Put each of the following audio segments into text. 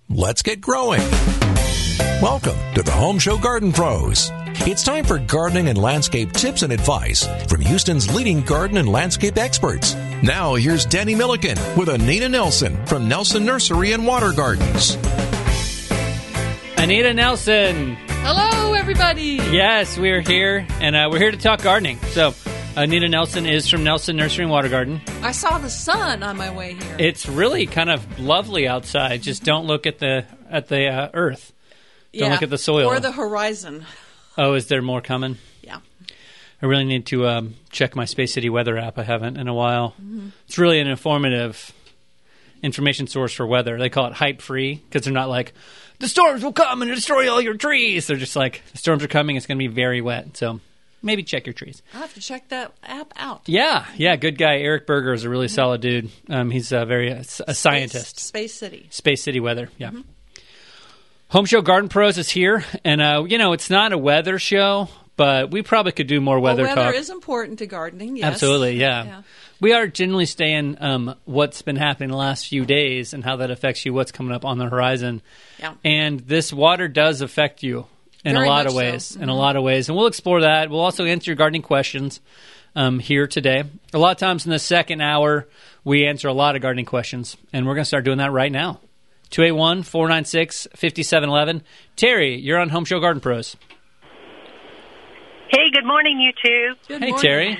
let's get growing. Welcome to the Home Show Garden Pros. It's time for gardening and landscape tips and advice from Houston's leading garden and landscape experts. Now, here's Danny Milliken with Anita Nelson from Nelson Nursery and Water Gardens. Anita Nelson. Hello, everybody. Yes, we're here, and we're here to talk gardening. So, Anita Nelson is from Nelson Nursery and Water Garden. I saw the sun on my way here. It's really kind of lovely outside. Just don't look at the earth. Don't look at the soil. Or the horizon. Oh, is there more coming? Yeah. I really need to check my Space City weather app. I haven't in a while. Mm-hmm. It's really an informative information source for weather. They call it hype free because they're not like, the storms will come and destroy all your trees. They're just like, the storms are coming. It's going to be very wet. So maybe check your trees. I'll have to check that app out. Yeah. Good guy. Eric Berger is a really solid dude. He's a scientist. Space City. Space City weather. Yeah. Mm-hmm. Home Show Garden Pros is here. And, it's not a weather show, but we probably could do more weather talk. Weather is important to gardening, yes. Absolutely, yeah. We are generally staying what's been happening the last few days and how that affects you, what's coming up on the horizon. Yeah. And this water does affect you in a lot of ways. So. In a lot of ways. And we'll explore that. We'll also answer your gardening questions here today. A lot of times in the second hour, we answer a lot of gardening questions. And we're going to start doing that right now. 281-496-5711. Terry, you're on Home Show Garden Pros. Hey, good morning, you two. Good morning. Terry.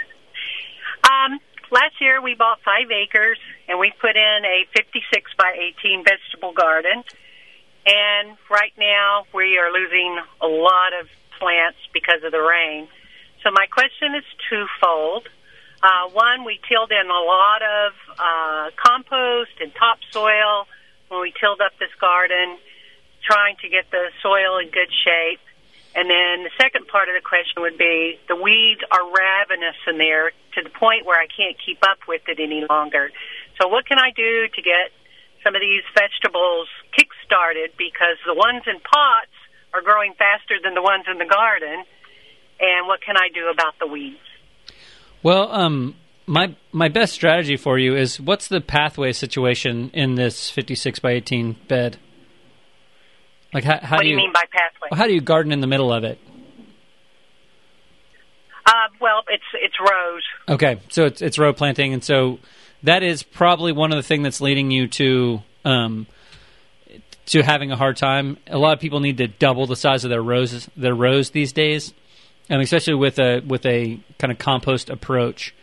Last year we bought 5 acres, and we put in a 56 by 18 vegetable garden. And right now we are losing a lot of plants because of the rain. So my question is twofold. One, we tilled in a lot of compost and topsoil when we tilled up this garden, trying to get the soil in good shape. And then the second part of the question would be, the weeds are ravenous in there to the point where I can't keep up with it any longer. So what can I do to get some of these vegetables kick-started? Because the ones in pots are growing faster than the ones in the garden. And what can I do about the weeds? Well, my best strategy for you is, what's the pathway situation in this 56 by 18 bed? Like how what do you mean by pathway? How do you garden in the middle of it? Well, it's rows. Okay, so it's row planting, and so that is probably one of the things that's leading you to having a hard time. A lot of people need to double the size of their rows these days, especially with a kind of compost approach.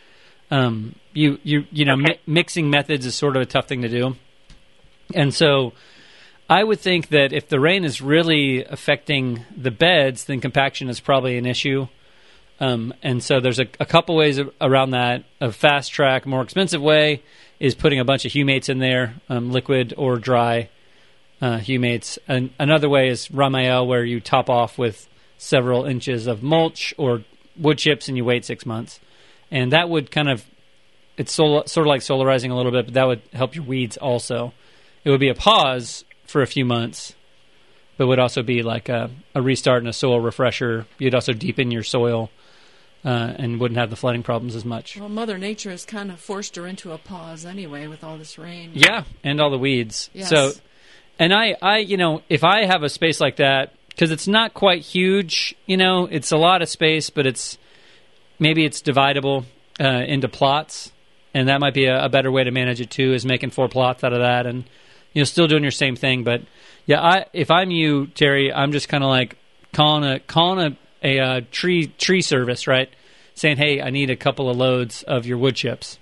Mixing methods is sort of a tough thing to do, and so I would think that if the rain is really affecting the beds, then compaction is probably an issue. And so there's a couple ways around that. A fast track, more expensive way is putting a bunch of humates in there, liquid or dry humates. And another way is Ramael, where you top off with several inches of mulch or wood chips and you wait 6 months. And that would it's sort of like solarizing a little bit, but that would help your weeds also. It would be a pause for a few months, but would also be like a restart and a soil refresher. You'd also deepen your soil and wouldn't have the flooding problems as much. Well, Mother Nature has kind of forced her into a pause anyway with all this rain. Yeah, and all the weeds. Yes. So, and I if I have a space like that, because it's not quite huge, it's a lot of space, but it's dividable into plots, and that might be a better way to manage it too, is making 4 plots out of that, and still doing your same thing. But yeah, if I'm you, Terry, I'm just kind of like calling a tree service, right? Saying, hey, I need a couple of loads of your wood chips.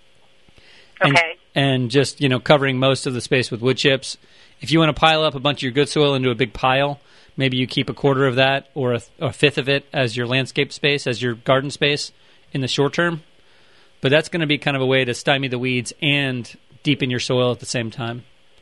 Okay. And just, covering most of the space with wood chips. If you want to pile up a bunch of your good soil into a big pile, maybe you keep a quarter of that or a fifth of it as your landscape space, as your garden space in the short term. But that's going to be kind of a way to stymie the weeds and deepen your soil at the same time.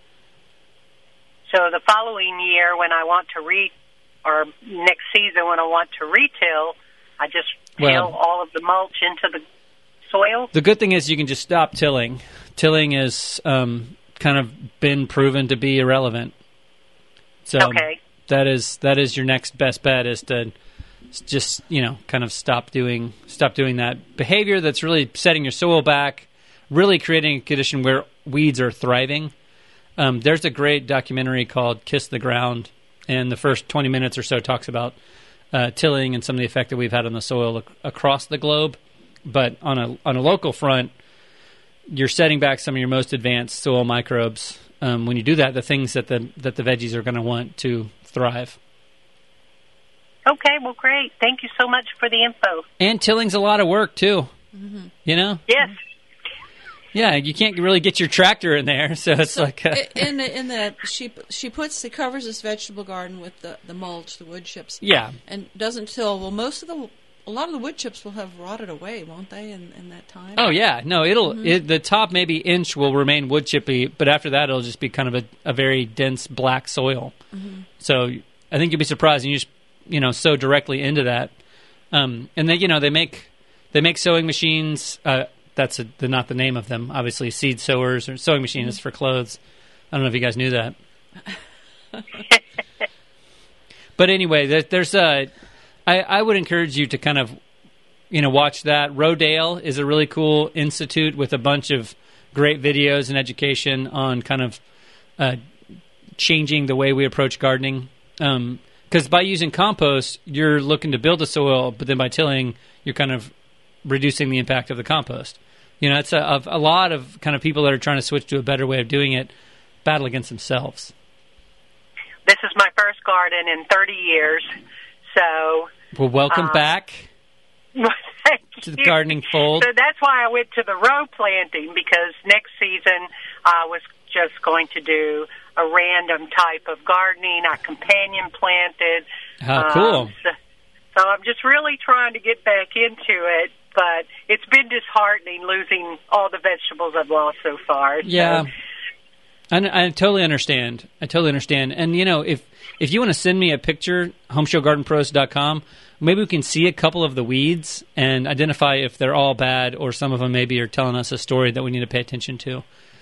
So the following year, when I want to or next season when I want to retill, I just till all of the mulch into the soil? The good thing is you can just stop tilling. Tilling is kind of been proven to be irrelevant. So that is your next best bet, is to just, kind of stop doing that behavior that's really setting your soil back, really creating a condition where weeds are thriving. There's a great documentary called Kiss the Ground, and the first 20 minutes or so talks about tilling and some of the effect that we've had on the soil across the globe. But on a local front, you're setting back some of your most advanced soil microbes. When you do that, the things that the veggies are going to want to thrive. Okay, well, great. Thank you so much for the info. And tilling's a lot of work, too. Mm-hmm. You know? Yes. Yeah, you can't really get your tractor in there, so it's like... in the she covers this vegetable garden with the mulch, the wood chips. Yeah. And doesn't till, well, a lot of the wood chips will have rotted away, won't they, in that time? Oh, yeah. No, the top maybe inch will remain wood chippy, but after that it'll just be kind of a very dense black soil. Mm-hmm. So I think you'll be surprised, and you just, sow directly into that. And they make sewing machines. That's not the name of them. Obviously, seed sowers or sewing machine is for clothes. I don't know if you guys knew that. But anyway, there's I would encourage you to kind of, watch that. Rodale is a really cool institute with a bunch of great videos and education on kind of changing the way we approach gardening. Because by using compost, you're looking to build the soil, but then by tilling, you're kind of reducing the impact of the compost. It's a lot of kind of people that are trying to switch to a better way of doing it battle against themselves. This is my first garden in 30 years, so... Well, welcome back to the gardening fold. So that's why I went to the row planting, because next season I was just going to do a random type of gardening. I companion planted. How cool. So I'm just really trying to get back into it, but it's been disheartening losing all the vegetables I've lost so far. Yeah. I totally understand. And, if you want to send me a picture, homeshowgardenpros.com, maybe we can see a couple of the weeds and identify if they're all bad or some of them maybe are telling us a story that we need to pay attention to.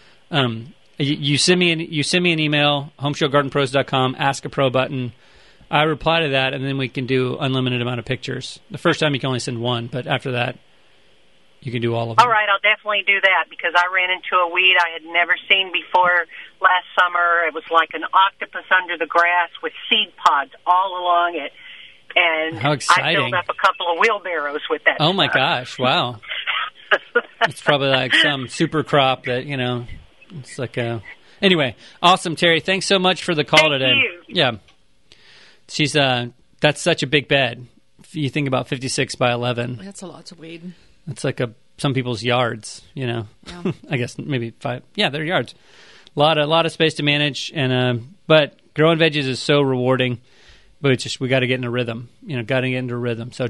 You send me an email, homeshowgardenpros.com, ask a pro button. I reply to that, and then we can do unlimited amount of pictures. The first time you can only send one, but after that, you can do all of them. All right, I'll definitely do that, because I ran into a weed I had never seen before last summer. It was like an octopus under the grass with seed pods all along it. And how exciting. I filled up a couple of wheelbarrows with that. Oh, my gosh, wow. It's probably like some super crop that, it's like a... Anyway, awesome, Terry. Thanks so much for the call today. Thank you. Yeah. She's that's such a big bed. If you think about 56 by 11. That's a lot of weed. It's like some people's yards, Yeah. I guess maybe 5. Yeah, they're yards. A lot of space to manage, and but growing veggies is so rewarding. But it's just we got to get in a rhythm. Got to get into a rhythm. So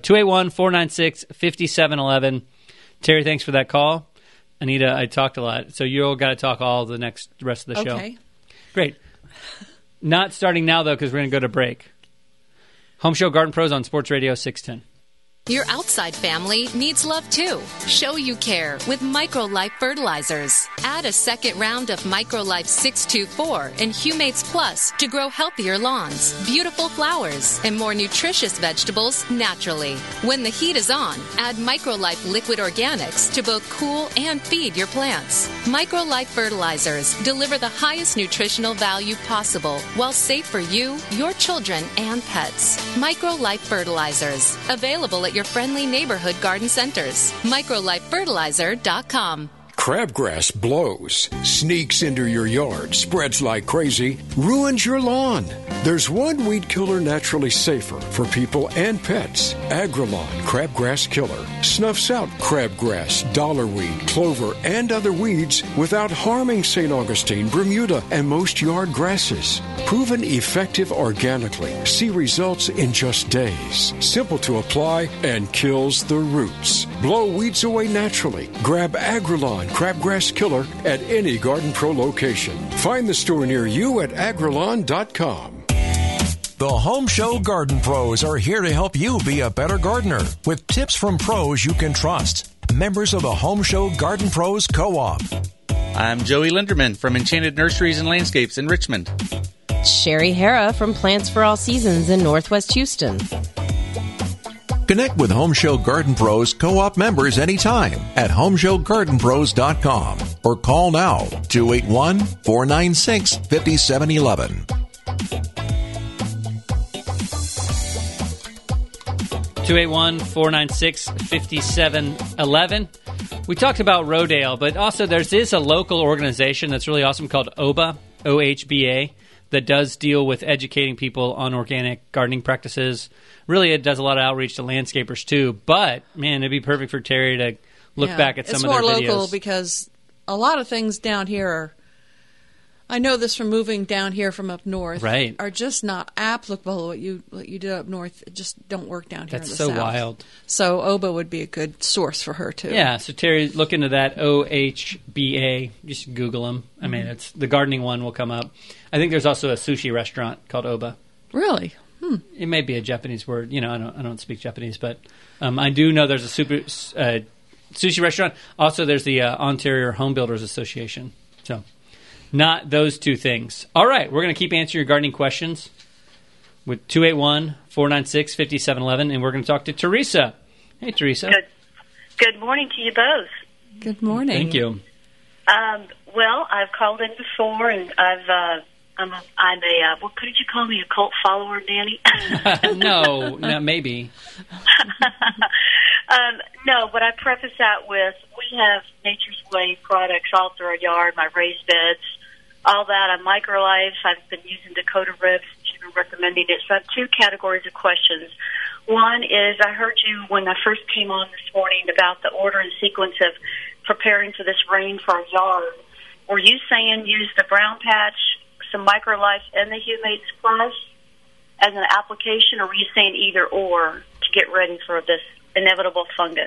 281-496-5711. Terry, thanks for that call. Anita, I talked a lot, so you all got to talk all the rest of the show. Okay. Great. Not starting now though, because we're going to go to break. Home Show Garden Pros on Sports Radio 610. Your outside family needs love too. Show you care with MicroLife fertilizers. Add a second round of MicroLife 624 and Humates Plus to grow healthier lawns, beautiful flowers, and more nutritious vegetables naturally. When the heat is on, add MicroLife Liquid Organics to both cool and feed your plants. MicroLife fertilizers deliver the highest nutritional value possible while safe for you, your children, and pets. MicroLife fertilizers. Available at your friendly neighborhood garden centers. MicroLifeFertilizer.com. Crabgrass blows, sneaks into your yard, spreads like crazy, ruins your lawn. There's one weed killer naturally safer for people and pets. Agrelon Crabgrass Killer snuffs out crabgrass, dollarweed, clover, and other weeds without harming St. Augustine, Bermuda, and most yard grasses. Proven effective organically. See results in just days. Simple to apply and kills the roots. Blow weeds away naturally. Grab Agrelon Crabgrass Killer at any Garden Pro location. Find the store near you at agrelon.com. The Home Show Garden Pros are here to help you be a better gardener with tips from pros you can trust. Members of the Home Show Garden Pros Co-op. I'm Joey Linderman from Enchanted Nurseries and Landscapes in Richmond. Sherry Hara from Plants for All Seasons in Northwest Houston. Connect with Home Show Garden Pros Co-op members anytime at homeshowgardenpros.com. or call now 281-496-5711. 281-496-5711. We talked about Rodale, but also there is a local organization that's really awesome called OHBA, OHBA, that does deal with educating people on organic gardening practices. Really, it does a lot of outreach to landscapers too. But, man, it'd be perfect for Terry to look back at some of their videos. It's more local because a lot of things down here are, I know this from moving down here from up north, right, are just not applicable. What you did up north, it just don't work down here in the That's south. so wild. So OHBA would be a good source for her, too. Yeah, so Terry, look into that, OHBA. Just Google them. I mean, it's the gardening one will come up. I think there's also a sushi restaurant called OHBA. Really? It may be a Japanese word. You know, I don't speak Japanese, but I do know there's a sushi restaurant. Also, there's the Ontario Home Builders Association. So, not those two things. All right, we're going to keep answering your gardening questions with 281-496-5711, and we're going to talk to Teresa. Hey, Teresa. Good morning to you both. Good morning. Thank you. Well, I've called in before, and I'm a what could you call me, a cult follower, Danny? No, maybe. No, but I preface that with we have Nature's Way products all through our yard, my raised beds, all that. I'm MicroLife. I've been using Dakota Ribs. You've been recommending it. So I have two categories of questions. One is I heard you when I first came on this morning about the order and sequence of preparing for this rain for our yard. Were you saying use the brown patch, some MicroLife, and the Humate Splash as an application, or were you saying either or to get ready for this inevitable fungus?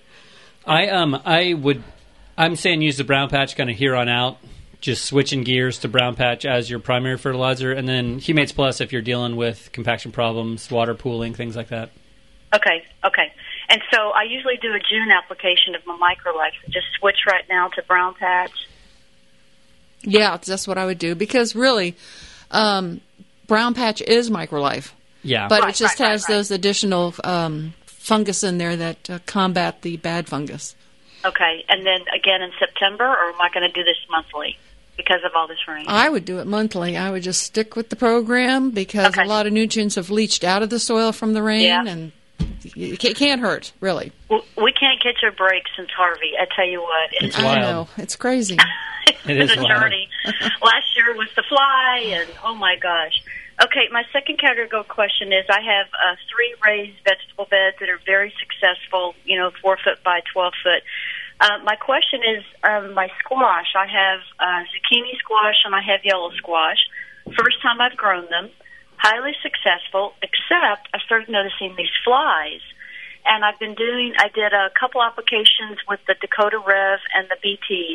I'm saying use the brown patch kind of here on out, just switching gears to brown patch as your primary fertilizer, and then Humates Plus if you're dealing with compaction problems, water pooling, things like that. Okay. And so I usually do a June application of my MicroLife. Just switch right now to brown patch. Yeah, that's what I would do because really, brown patch is MicroLife. Yeah, but it just has those additional fungus in there that combat the bad fungus. Okay, and then again in September, or am I going to do this monthly because of all this rain? I would do it monthly. I would just stick with the program because a lot of nutrients have leached out of the soil from the rain, and it can't hurt, really. Well, we can't catch a break since Harvey. I tell you what. It's wild. I know. It's crazy. It is a journey. Last year was the fly, and oh my gosh. Okay, my second category question is I have 3 raised vegetable beds that are very successful, 4 foot by 12 foot. My question is my squash. I have zucchini squash and I have yellow squash. First time I've grown them. Highly successful, except I started noticing these flies. And I did a couple applications with the Dakota Rev and the BT.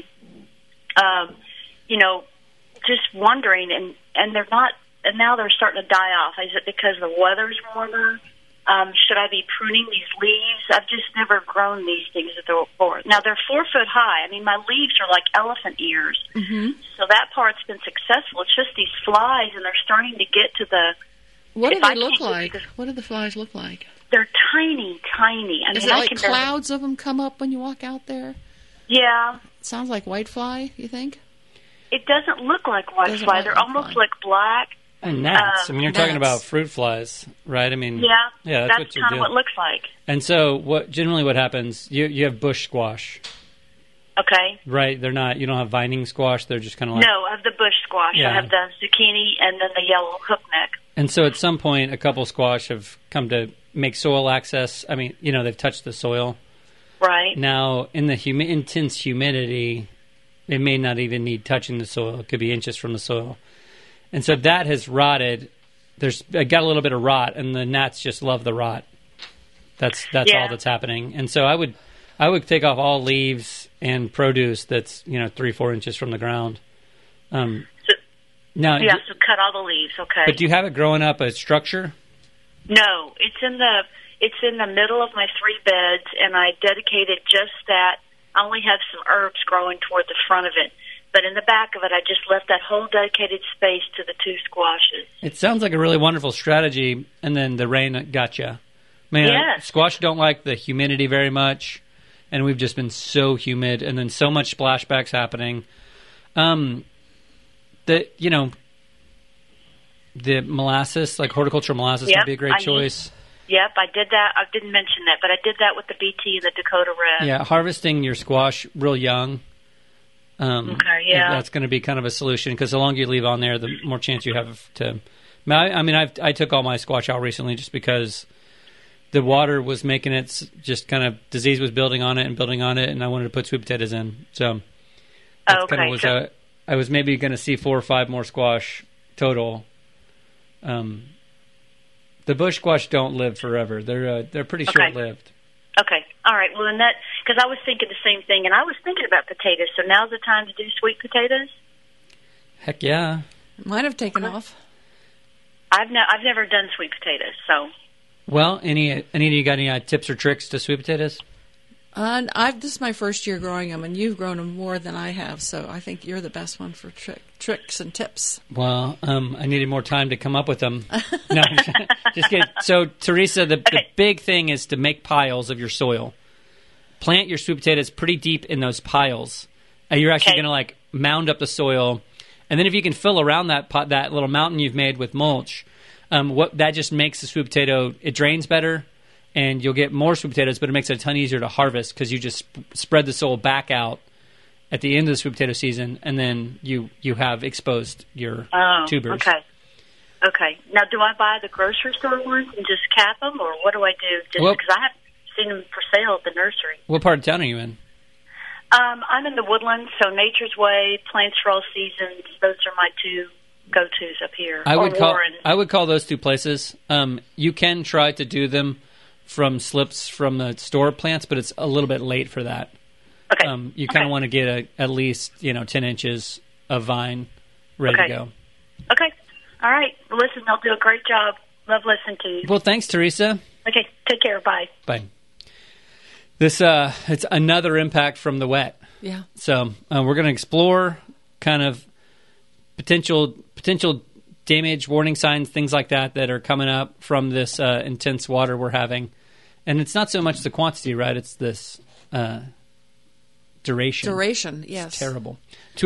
Just wondering, and they're not, and now they're starting to die off. Is it because the weather's warmer? Should I be pruning these leaves? I've just never grown these things before. Now, they're 4 foot high. I mean, my leaves are like elephant ears. Mm-hmm. So that part's been successful. It's just these flies, and they're starting to get to the... What do they look like? What do the flies look like? They're tiny. I mean, is it like clouds of them come up when you walk out there? Yeah. It sounds like whitefly, you think? It doesn't look like whitefly. They're almost like black. And gnats. You're talking about fruit flies, right? I mean, yeah, that's what you're kind doing. of what it looks like. And so, what happens? You have bush squash. Okay. Right. They're not. You don't have vining squash. They're just kind of like. No, I have the bush squash. Yeah. I have the zucchini and then the yellow hookneck. And so, at some point, a couple squash have come to make soil access. I mean, they've touched the soil. Right. Now, in the intense humidity, it may not even need touching the soil. It could be inches from the soil. And so that has rotted. I got a little bit of rot, and the gnats just love the rot. That's all that's happening. And so I would take off all leaves and produce that's 3-4 inches from the ground. So cut all the leaves. Okay. But do you have it growing up a structure? No, it's in the middle of my 3 beds, and I dedicated just that. I only have some herbs growing toward the front of it. But in the back of it, I just left that whole dedicated space to the 2 squashes. It sounds like a really wonderful strategy, and then the rain got you. Man, yes. Squash don't like the humidity very much, and we've just been so humid, and then so much splashbacks happening. The molasses, like horticultural molasses, would be a great choice. Yep, I did that. I didn't mention that, but I did that with the BT and the Dakota Red. Yeah, harvesting your squash real young. That's going to be kind of a solution, because the longer you leave on there, the more chance you have to. I took all my squash out recently just because the water was making it just kind of disease was building on it, and I wanted to put sweet potatoes in. So that's kind of was I was maybe going to see 4 or 5 more squash total. The bush squash don't live forever. They're pretty short-lived. Okay. All right. Well, then because I was thinking the same thing, and I was thinking about potatoes. So now's the time to do sweet potatoes? Heck yeah. It might have taken off. I've never done sweet potatoes, so. Well, Anita, you got any tips or tricks to sweet potatoes? This is my first year growing them, and you've grown them more than I have, so I think you're the best one for tricks and tips. Well, I needed more time to come up with them. No, just kidding. So, Teresa, the big thing is to make piles of your soil. Plant your sweet potatoes pretty deep in those piles. You're actually going to mound up the soil, and then if you can fill around that little mountain you've made with mulch, that just makes the sweet potato, it drains better. And you'll get more sweet potatoes, but it makes it a ton easier to harvest because you just spread the soil back out at the end of the sweet potato season, and then you have exposed your tubers. Okay. Now, do I buy the grocery store ones and just cap them, or what do I do? Because I haven't seen them for sale at the nursery. What part of town are you in? I'm in the Woodlands, so Nature's Way, Plants for All Seasons. Those are my 2 go-tos up here. I would call those 2 places. You can try to do them from slips from the store plants, but it's a little bit late for that. Okay. You kind of want to get at least 10 inches of vine ready to go. Okay. All right. Well, listen, they'll do a great job. Love listening to you. Well, thanks, Teresa. Okay. Take care. Bye. Bye. This it's another impact from the wet. Yeah. So we're going to explore kind of potential damage, warning signs, things like that are coming up from this intense water we're having. And it's not so much the quantity, right? It's this duration. Duration, yes. It's terrible.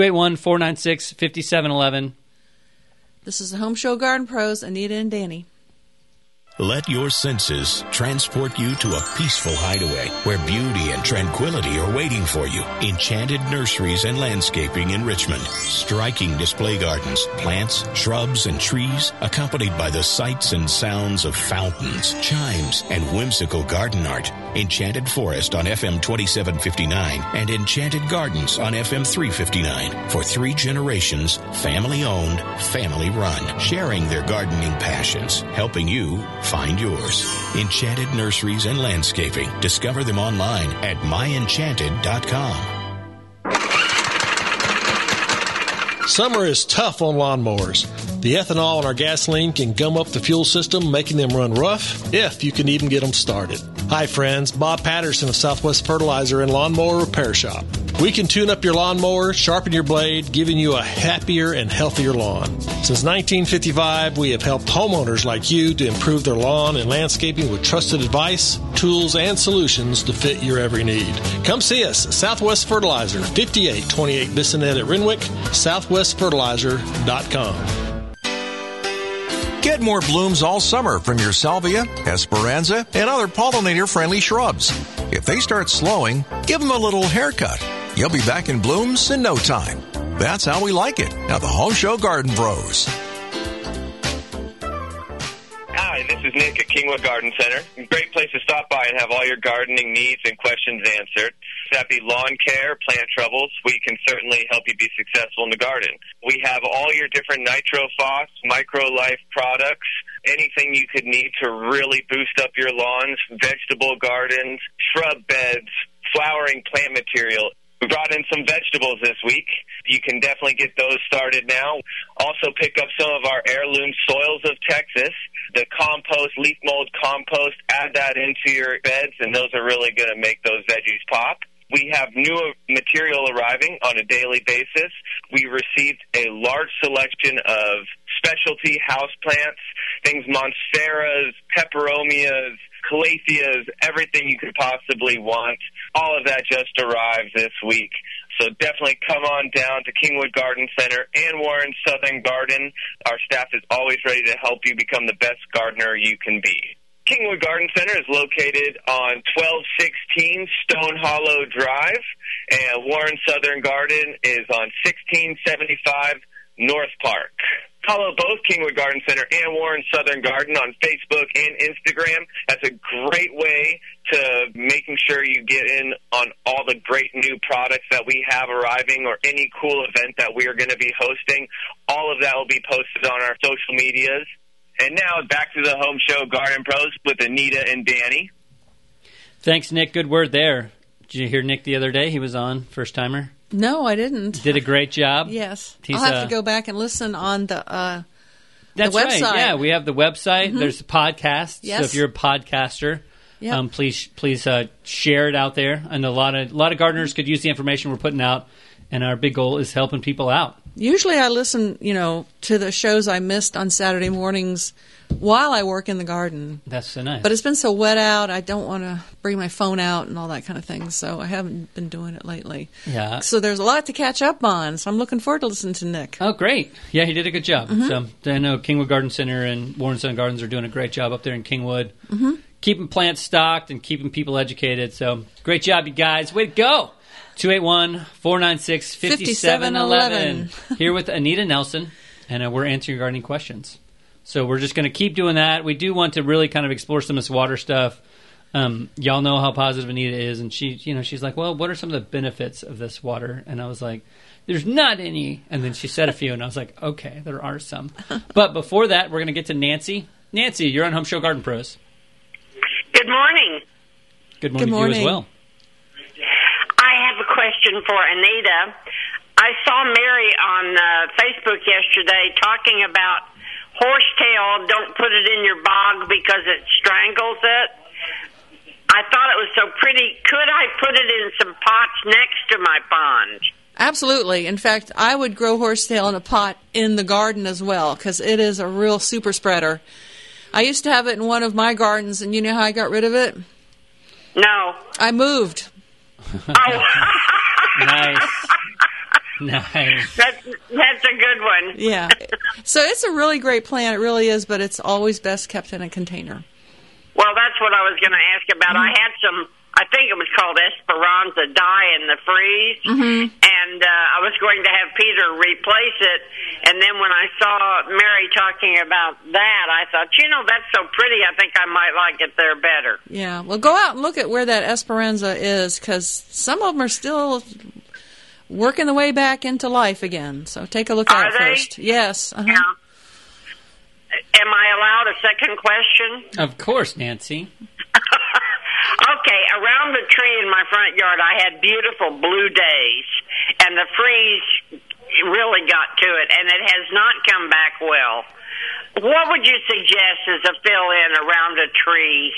281-496-5711. This is the Home Show Garden Pros, Anita and Danny. Let your senses transport you to a peaceful hideaway where beauty and tranquility are waiting for you. Enchanted Nurseries and Landscaping in Richmond. Striking display gardens, plants, shrubs, and trees, accompanied by the sights and sounds of fountains, chimes, and whimsical garden art. Enchanted Forest on FM 2759 and Enchanted Gardens on FM 359. For 3 generations, family-owned, family-run, sharing their gardening passions, helping you find yours. Enchanted Nurseries and Landscaping. Discover them online at myenchanted.com. Summer is tough on lawnmowers. The ethanol in our gasoline can gum up the fuel system, making them run rough, if you can even get them started. Hi, friends. Bob Patterson of Southwest Fertilizer and Lawnmower Repair Shop. We can tune up your lawnmower, sharpen your blade, giving you a happier and healthier lawn. Since 1955, we have helped homeowners like you to improve their lawn and landscaping with trusted advice, tools, and solutions to fit your every need. Come see us at Southwest Fertilizer, 5828 Bissonnet at Renwick, southwestfertilizer.com. Get more blooms all summer from your salvia, esperanza, and other pollinator-friendly shrubs. If they start slowing, give them a little haircut. You'll be back in blooms in no time. That's how we like it at the Home Show Garden Pros. Hi, this is Nick at Kingwood Garden Center. Great place to stop by and have all your gardening needs and questions answered. That be lawn care, plant troubles, we can certainly help you be successful in the garden. We have all your different NitroPhos, MicroLife products, anything you could need to really boost up your lawns, vegetable gardens, shrub beds, flowering plant material. We brought in some vegetables this week. You can definitely get those started now. Also pick up some of our heirloom soils of Texas, the compost, leaf mold compost, add that into your beds, and those are really going to make those veggies pop. We have new material arriving on a daily basis. We received a large selection of specialty houseplants, things monsteras, peperomias, calatheas, everything you could possibly want. All of that just arrived this week. So definitely come on down to Kingwood Garden Center and Warren Southern Garden. Our staff is always ready to help you become the best gardener you can be. Kingwood Garden Center is located on 1216 Stone Hollow Drive, and Warren Southern Garden is on 1675 North Park. Follow both Kingwood Garden Center and Warren Southern Garden on Facebook and Instagram. That's a great way to making sure you get in on all the great new products that we have arriving or any cool event that we are going to be hosting. All of that will be posted on our social medias. And now back to the Home Show Garden Pros with Anita and Danny. Thanks, Nick. Good word there. Did you hear Nick the other day? He was on, first timer. No, I didn't. Did a great job. Yes. I'll have to go back and listen on the that's website. Right. Yeah, we have the website. Mm-hmm. There's a podcast. Yes. So if you're a podcaster, please share it out there. And a lot of gardeners could use the information we're putting out. And our big goal is helping people out. Usually I listen, to the shows I missed on Saturday mornings while I work in the garden. That's so nice. But it's been so wet out, I don't want to bring my phone out and all that kind of thing, so I haven't been doing it lately. Yeah. So there's a lot to catch up on, so I'm looking forward to listening to Nick. Oh, great. Yeah, he did a good job. Mm-hmm. So I know Kingwood Garden Center and Warren Southern Gardens are doing a great job up there in Kingwood. Mm-hmm. Keeping plants stocked and keeping people educated. So great job, you guys. Way to go. 281-496-5711. Here with Anita Nelson, and we're answering your gardening questions. So we're just going to keep doing that. We do want to really kind of explore some of this water stuff. Y'all know how positive Anita is, and she's like, well, what are some of the benefits of this water? And I was like, there's not any. And then she said a few, and I was like, okay, there are some. But before that, we're going to get to Nancy. Nancy, you're on Home Show Garden Pros. Good morning. Good morning to you as well. I have a question for Anita. I saw Mary on Facebook yesterday talking about horsetail, don't put it in your bog because it strangles it. I thought it was so pretty. Could I put it in some pots next to my pond? Absolutely. In fact, I would grow horsetail in a pot in the garden as well because it is a real super spreader. I used to have it in one of my gardens, and you know how I got rid of it? No. I moved. Oh. Nice. Nice. That's a good one. Yeah. So it's a really great plant. It really is, but it's always best kept in a container. Well, that's what I was going to ask about. I had some, I think it was called Esperanza dye in the freeze, and I was going to have Peter replace it. And then when I saw Mary talking about that, I thought, that's so pretty. I think I might like it there better. Yeah. Well, go out and look at where that Esperanza is, because some of them are still working the way back into life again. So take a look at it first. Yes. Yeah. Am I allowed a second question? Of course, Nancy. Okay, around the tree in my front yard, I had beautiful blue days, and the freeze really got to it, and it has not come back well. What would you suggest as a fill-in around a tree?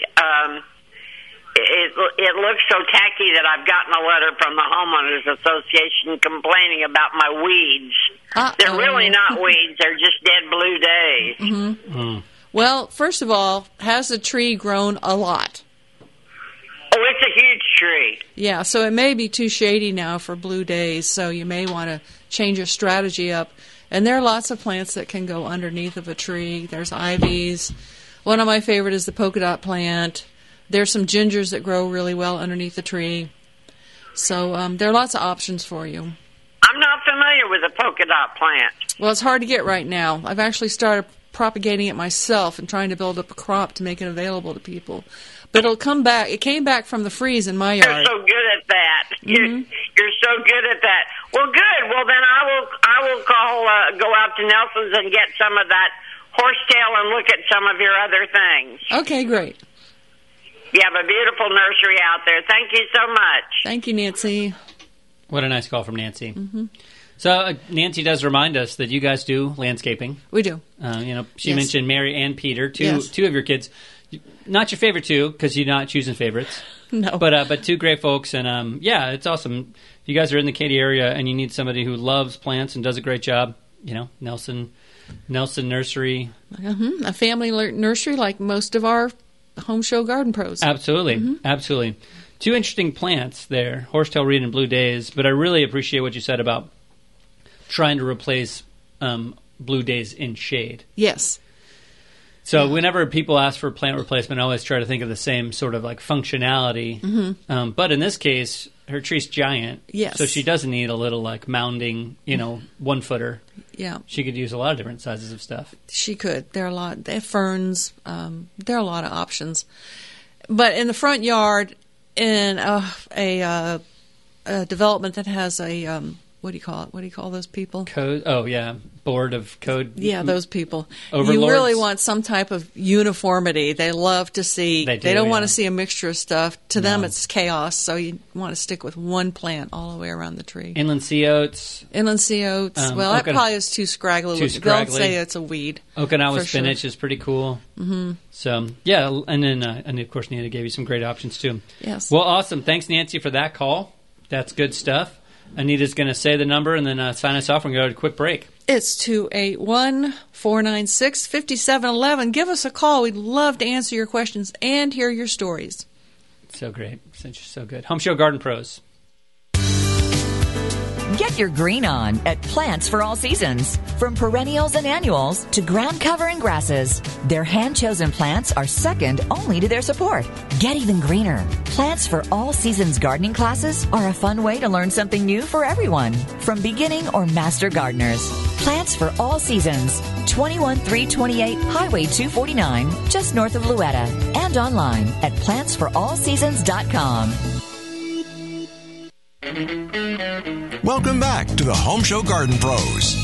It looks so tacky that I've gotten a letter from the Homeowners Association complaining about my weeds. They're really not weeds. They're just dead blue days. Well, first of all, has the tree grown a lot? Oh, it's a huge tree. Yeah, so it may be too shady now for blue days, so you may want to change your strategy up. And there are lots of plants that can go underneath of a tree. There's ivies. One of my favorite is the polka dot plant. There's some gingers that grow really well underneath the tree. So there are lots of options for you. I'm not familiar with the polka dot plant. Well, it's hard to get right now. I've actually started propagating it myself and trying to build up a crop to make it available to people. But it'll come back. It came back from the freeze in my yard. You're so good at that. You're so good at that. Well, good. Well, then I will go out to Nelson's and get some of that horsetail and look at some of your other things. Okay, great. You have a beautiful nursery out there. Thank you so much. Thank you, Nancy. What a nice call from Nancy. So Nancy does remind us that you guys do landscaping. We do. She mentioned Mary and Peter, two of your kids. Not your favorite two, because you're not choosing favorites. No. But two great folks, and it's awesome. If you guys are in the Katy area and you need somebody who loves plants and does a great job, Nelson Nursery. A family nursery like most of our Home Show Garden Pros. Absolutely. Absolutely. two interesting plants there, horsetail reed and blue days, but I really appreciate what you said about trying to replace blue days in shade. Yes. So whenever people ask for plant replacement, I always try to think of the same sort of like functionality. Mm-hmm. But in this case, her tree's giant. Yes. So she doesn't need a little like mounding, 1 footer. Yeah. She could use a lot of different sizes of stuff. She could. There are a lot. There are ferns. There are a lot of options. But in the front yard, in a development that has a what do you call it? What do you call those people? Code. Oh yeah, board of code. Yeah, those people. Overlords. You really want some type of uniformity. They love to see. They don't want yeah. to see a mixture of stuff. To No. them, it's chaos. So you want to stick with one plant all the way around the tree. Inland sea oats. Inland sea oats. Well, that probably is too scraggly. They'll say it's a weed. Okinawa for spinach sure. is pretty cool. Mm-hmm. So yeah, and then and of course Nita gave you some great options too. Yes. Well, awesome. Thanks, Nancy, for that call. That's good stuff. Anita's going to say the number and then sign us off and go to a quick break. It's 281-496-5711. Give us a call. We'd love to answer your questions and hear your stories. So great. So good. Home Show Garden Pros. Get your green on at Plants for All Seasons. From perennials and annuals to ground covering grasses, their hand-chosen plants are second only to their support. Get even greener. Plants for All Seasons gardening classes are a fun way to learn something new for everyone, from beginning or master gardeners. Plants for All Seasons, 21328 Highway 249, just north of Louetta, and online at plantsforallseasons.com. Welcome back to the Home Show Garden Pros.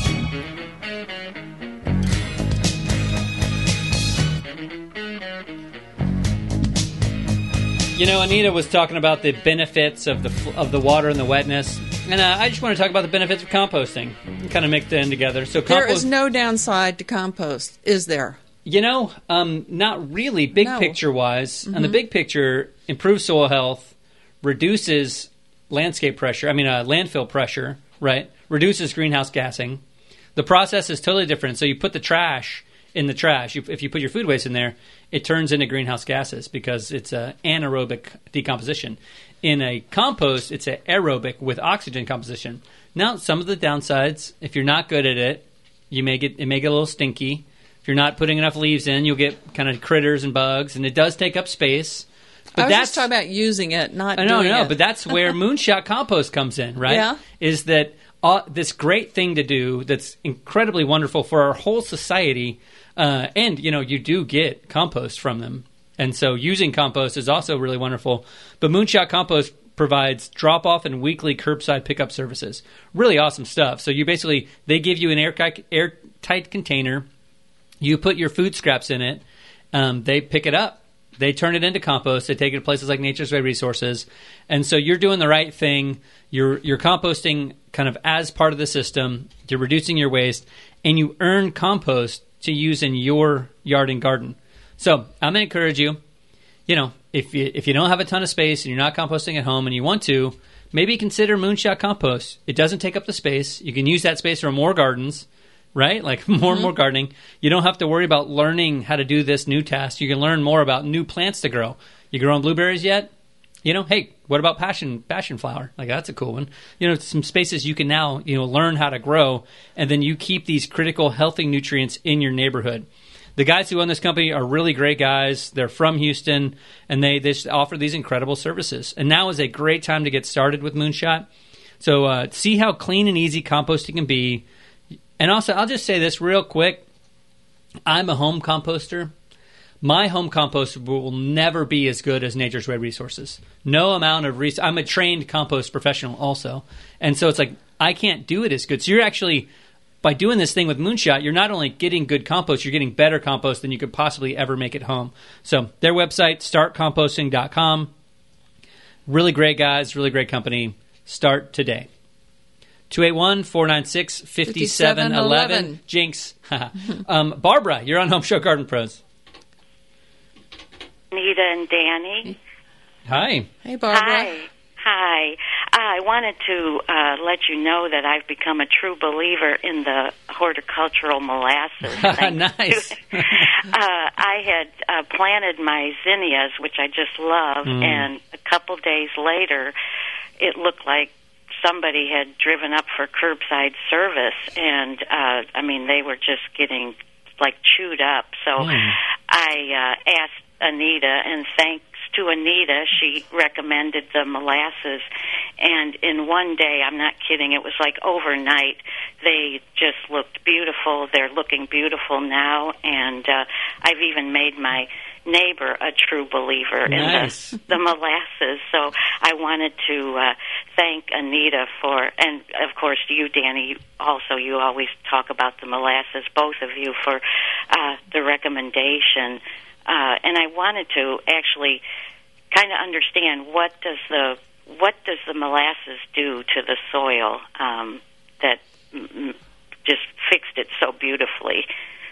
Anita was talking about the benefits of the water and the wetness, and I just want to talk about the benefits of composting and kind of mix them together. So there is no downside to compost, is there? Not really. Big picture wise, and the big picture improves soil health, reduces landscape pressure. Landfill pressure, right? Reduces greenhouse gassing. The process is totally different. So you put the trash in the trash. If you put your food waste in there, it turns into greenhouse gases because it's an anaerobic decomposition. In a compost, it's an aerobic with oxygen composition. Now, some of the downsides, if you're not good at it, it may get a little stinky. If you're not putting enough leaves in, you'll get kind of critters and bugs, and it does take up space. But I was just talking about using it, not doing it. No, but that's where Moonshot Compost comes in, right? Yeah. Is that this great thing to do that's incredibly wonderful for our whole society, and, you do get compost from them. And so using compost is also really wonderful. But Moonshot Compost provides drop-off and weekly curbside pickup services. Really awesome stuff. So they give you an airtight container. You put your food scraps in it. They pick it up. They turn it into compost. They take it to places like Nature's Way Resources. And so you're doing the right thing. You're composting kind of as part of the system. You're reducing your waste. And you earn compost to use in your yard and garden. So I'm going to encourage you, if you don't have a ton of space and you're not composting at home and you want to, maybe consider Moonshot Compost. It doesn't take up the space. You can use that space for more gardens. Right? Like more and more gardening. You don't have to worry about learning how to do this new task. You can learn more about new plants to grow. You growing blueberries yet? Hey, what about passion flower? Like that's a cool one. Some spaces you can now, learn how to grow, and then you keep these critical healthy nutrients in your neighborhood. The guys who own this company are really great guys. They're from Houston, and they just offer these incredible services. And now is a great time to get started with Moonshot. So see how clean and easy composting can be. And also, I'll just say this real quick. I'm a home composter. My home compost will never be as good as Nature's Way Resources. No amount of I'm a trained compost professional also. And so it's like, I can't do it as good. So you're actually, by doing this thing with Moonshot, you're not only getting good compost, you're getting better compost than you could possibly ever make at home. So their website, startcomposting.com. Really great guys, really great company. Start today. 281-496-5711. Jinx. Barbara, you're on Home Show Garden Pros. Nita and Danny. Hi. Hey, Barbara. Hi. I wanted to let you know that I've become a true believer in the horticultural molasses. Nice. I had planted my zinnias, which I just love, and a couple days later, it looked like somebody had driven up for curbside service, and they were just getting like chewed up. So I asked Anita, and thanks to Anita, she recommended the molasses, and in one day, I'm not kidding, it was like overnight, they just looked beautiful. They're looking beautiful now, and I've even made my neighbor a true believer in the molasses. So I wanted to thank Anita for, and of course you, Danny, also you always talk about the molasses, both of you, for the recommendation. And I wanted to actually kind of understand what does the molasses do to the soil that just fixed it so beautifully.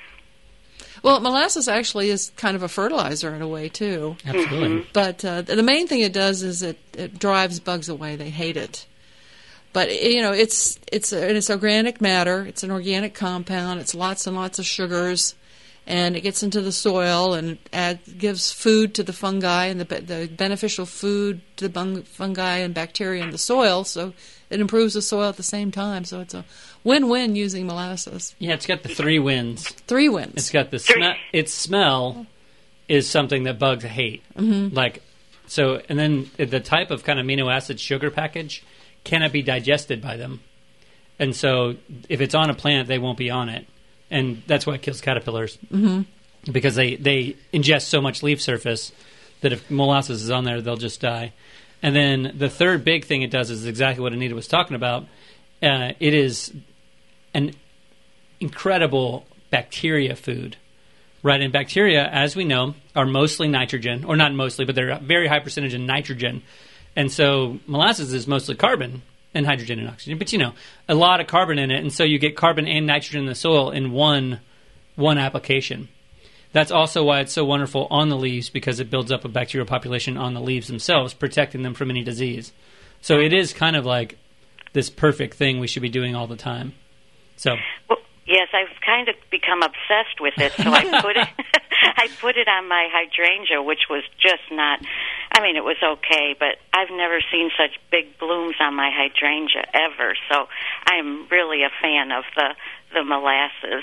Well, molasses actually is kind of a fertilizer in a way, too. Absolutely. But the main thing it does is it drives bugs away. They hate it. But, it's organic matter. It's an organic compound. It's lots and lots of sugars. And it gets into the soil and gives food to the fungi and the beneficial food to the fungi and bacteria in the soil. So it improves the soil at the same time. So it's a win-win using molasses. Yeah, it's got the 3 wins. 3 wins. It's got the smell. Its smell is something that bugs hate. Mm-hmm. And then the type of kind of amino acid sugar package cannot be digested by them. And so if it's on a plant, they won't be on it. And that's why it kills caterpillars, because they ingest so much leaf surface that if molasses is on there, they'll just die. And then the third big thing it does is exactly what Anita was talking about. It is an incredible bacteria food, right? And bacteria, as we know, are mostly nitrogen, or not mostly, but they're a very high percentage of nitrogen. And so molasses is mostly carbon and hydrogen and oxygen, but a lot of carbon in it, and so you get carbon and nitrogen in the soil in one application. That's also why it's so wonderful on the leaves, because it builds up a bacterial population on the leaves themselves, protecting them from any disease. So it is kind of like this perfect thing we should be doing all the time. So, well, yes, I've kind of become obsessed with it, so I put it on my hydrangea, which was just not. It was okay, but I've never seen such big blooms on my hydrangea ever. So I'm really a fan of the molasses.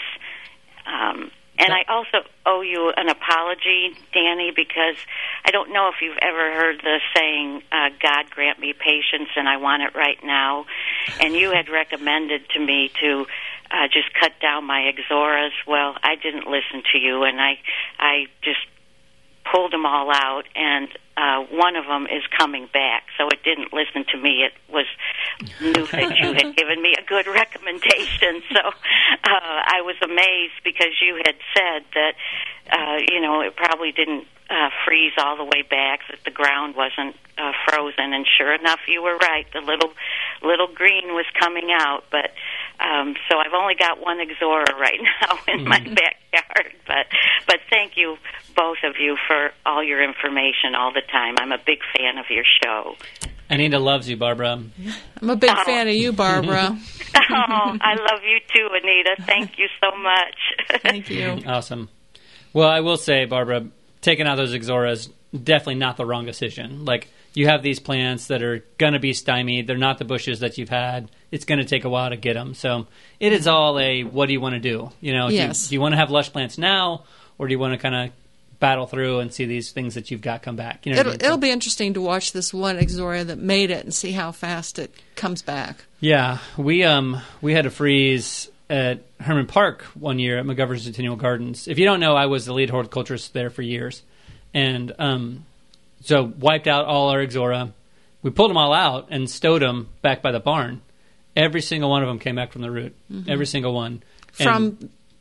And I also owe you an apology, Danny, because I don't know if you've ever heard the saying, God grant me patience and I want it right now. And you had recommended to me to just cut down my Ixoras. Well, I didn't listen to you, and I just pulled them all out, and one of them is coming back. So it didn't listen to me. It knew that you had given me a good recommendation. So I was amazed, because you had said that, it probably didn't freeze all the way back, that the ground wasn't frozen. And sure enough, you were right. The little green was coming out. But so I've only got one Ixora right now in my backyard. But thank you, both of you, for all your information all the time. I'm a big fan of your show. Anita loves you, Barbara. I'm a big fan of you, Barbara. I love you too, Anita. Thank you so much. Thank you. Awesome. Well, I will say, Barbara, taking out those Ixoras, definitely not the wrong decision. You have these plants that are going to be stymied. They're not the bushes that you've had. It's going to take a while to get them. So it is all what do you want to do? Yes. Do you want to have lush plants now, or do you want to kind of battle through and see these things that you've got come back? It'll be interesting to watch this one Ixora that made it and see how fast it comes back. Yeah, we had a freeze at Herman Park one year at McGovern Centennial Gardens. If you don't know, I was the lead horticulturist there for years, and so wiped out all our Ixora. We pulled them all out and stowed them back by the barn. Every single one of them came back from the root. Mm-hmm. Every single one. From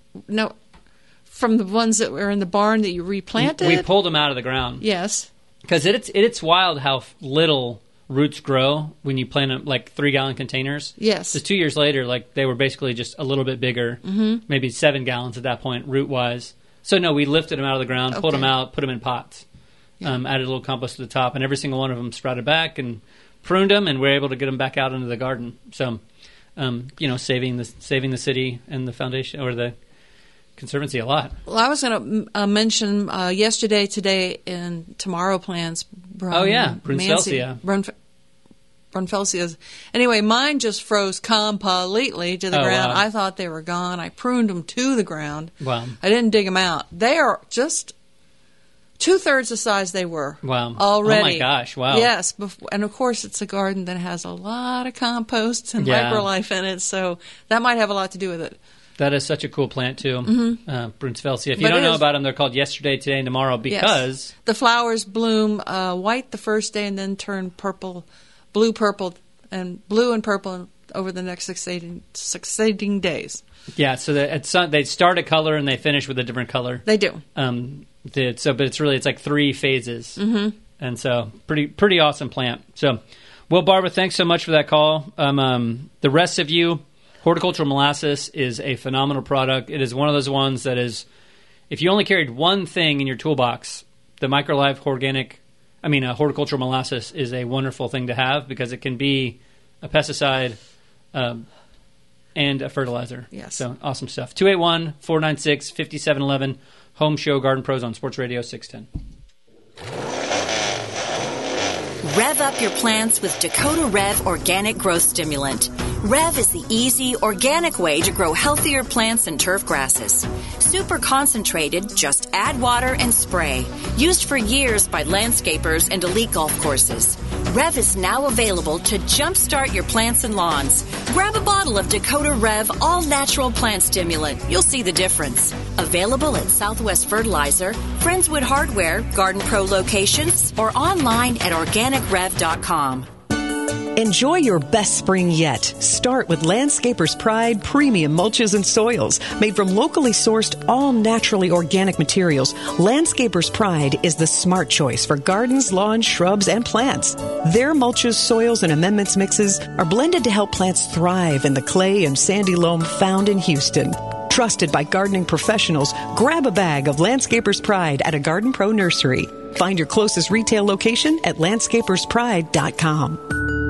the ones that were in the barn that you replanted? We pulled them out of the ground. Yes. Because it's wild how little roots grow when you plant them 3-gallon containers. Yes. Just 2 years later, they were basically just a little bit bigger, maybe 7 gallons at that point, root-wise. So, no, we lifted them out of the ground, pulled them out, put them in pots, added a little compost to the top, and every single one of them sprouted back and pruned them, and we're able to get them back out into the garden. So, saving the city and the foundation, or the Conservancy a lot. Well, I was going to mention yesterday, today, and tomorrow plants. Brunfelsia. Brunfelsias. Anyway, mine just froze completely to the ground. Wow. I thought they were gone. I pruned them to the ground. Wow. I didn't dig them out. They are just 2/3 the size they were. Wow. Already. Oh, my gosh. Wow. Yes. And, of course, it's a garden that has a lot of compost and microlife in it, so that might have a lot to do with it. That is such a cool plant, too. Brunfelsia. If you But don't it know is- about them, they're called yesterday, today, and tomorrow because... Yes. The flowers bloom white the first day and then turn purple, blue-purple, and blue and purple over the next succeeding days. Yeah, so they start a color and they finish with a different color. They do. But it's like 3 phases. Mm-hmm. And so pretty awesome plant. So, well, Barbara, thanks so much for that call. The rest of you, horticultural molasses is a phenomenal product. It is one of those ones that is, if you only carried one thing in your toolbox, the MicroLife horticultural molasses is a wonderful thing to have because it can be a pesticide and a fertilizer. Yes. So awesome stuff. 281-496-5711. Home Show Garden Pros on Sports Radio 610. Rev up your plants with Dakota Rev Organic Growth Stimulant. Rev is the easy, organic way to grow healthier plants and turf grasses. Super concentrated, just add water and spray. Used for years by landscapers and elite golf courses. Rev is now available to jumpstart your plants and lawns. Grab a bottle of Dakota Rev all-natural plant stimulant. You'll see the difference. Available at Southwest Fertilizer, Friendswood Hardware, Garden Pro locations, or online at organicrev.com. Enjoy your best spring yet. Start with Landscaper's Pride Premium Mulches and Soils. Made from locally sourced, all naturally organic materials, Landscaper's Pride is the smart choice for gardens, lawns, shrubs, and plants. Their mulches, soils, and amendments mixes are blended to help plants thrive in the clay and sandy loam found in Houston. Trusted by gardening professionals, grab a bag of Landscaper's Pride at a Garden Pro nursery. Find your closest retail location at landscaperspride.com.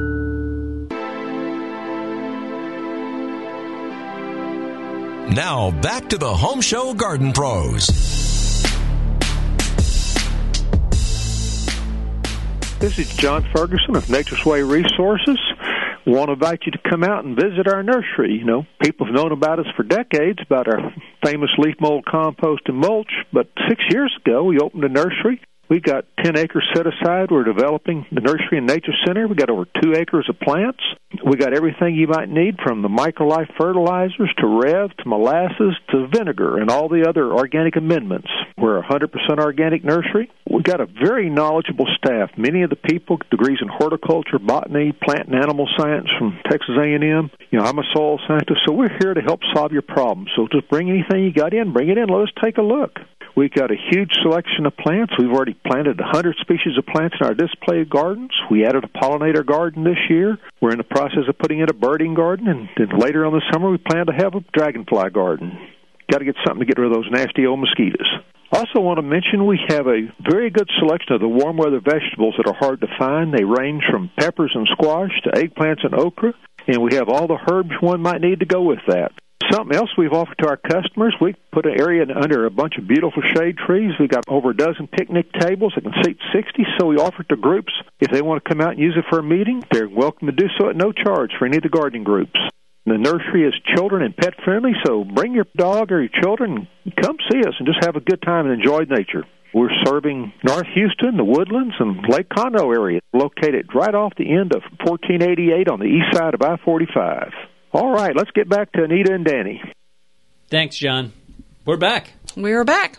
Now, back to the Home Show Garden Pros. This is John Ferguson of Nature's Way Resources. Want to invite you to come out and visit our nursery. You know, people have known about us for decades, about our famous leaf mold compost and mulch, but 6 years ago we opened a nursery. We've got 10 acres set aside. We're developing the nursery and nature center. We've got over 2 acres of plants. We got everything you might need, from the MicroLife fertilizers to Rev to molasses to vinegar and all the other organic amendments. We're a 100% organic nursery. We've got a very knowledgeable staff. Many of the people, degrees in horticulture, botany, plant and animal science from Texas A&M. You know, I'm a soil scientist, so we're here to help solve your problems. So just bring anything you got in, bring it in, let us take a look. We've got a huge selection of plants. We've already planted 100 species of plants in our display gardens. We added a pollinator garden this year. We're in the process of putting in a birding garden, and then later on this summer we plan to have a dragonfly garden. Got to get something to get rid of those nasty old mosquitoes. Also want to mention we have a very good selection of the warm weather vegetables that are hard to find. They range from peppers and squash to eggplants and okra, and we have all the herbs one might need to go with that. Something else we've offered to our customers, we put an area under a bunch of beautiful shade trees. We've got over a dozen picnic tables that can seat 60, so we offer it to groups. If they want to come out and use it for a meeting, they're welcome to do so at no charge for any of the gardening groups. The nursery is children and pet friendly, so bring your dog or your children and come see us and just have a good time and enjoy nature. We're serving North Houston, the Woodlands, and Lake Conroe area, located right off the end of 1488 on the east side of I-45. All right, let's get back to Anita and Danny. Thanks, John. We're back. We're back.